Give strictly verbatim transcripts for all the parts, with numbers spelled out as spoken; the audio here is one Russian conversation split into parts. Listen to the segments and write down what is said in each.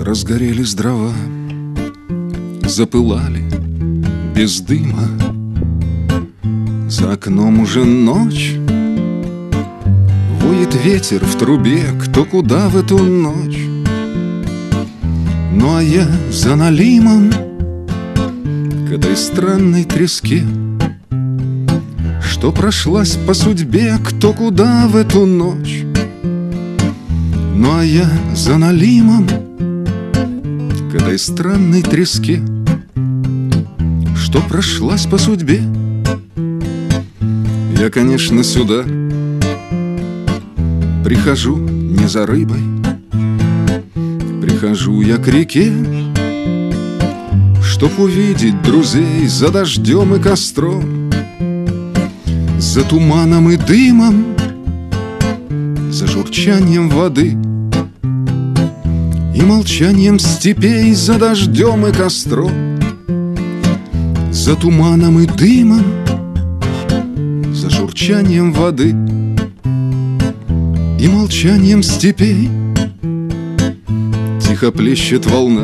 Разгорелись дрова, запылали без дыма. За окном уже ночь, воет ветер в трубе, кто куда в эту ночь. Ну а я за налимом к этой странной треске, что прошлась по судьбе, кто куда в эту ночь. Ну а я за налимом к этой странной треске, что прошлась по судьбе. Я, конечно, сюда прихожу не за рыбой, прихожу я к реке, чтоб увидеть друзей за дождем и костром, за туманом и дымом, за журчанием воды и молчанием степей, за дождем и костром, за туманом и дымом, за журчанием воды и молчанием степей. Тихо плещет волна,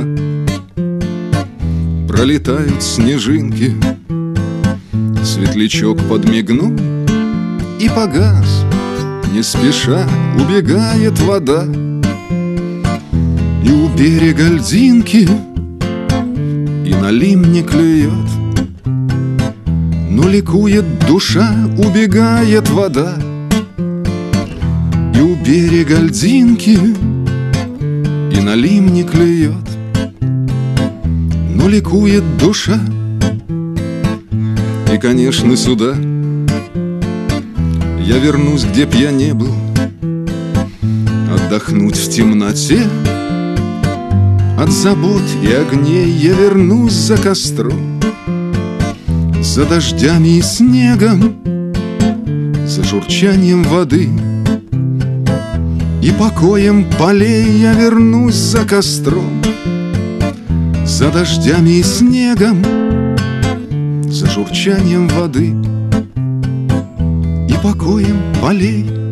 пролетают снежинки, светлячок подмигнул и погас, не спеша убегает вода. И у берега льдинки и налим не клюет, но ликует душа, убегает вода. И у берега льдинки и налим не клюет, но ликует душа. И, конечно, сюда я вернусь, где б я не был, отдохнуть в темноте. От забот и огней я вернусь за костром, за дождями и снегом, за журчанием воды и покоем полей. Я вернусь за костром, за дождями и снегом, за журчанием воды и покоем полей.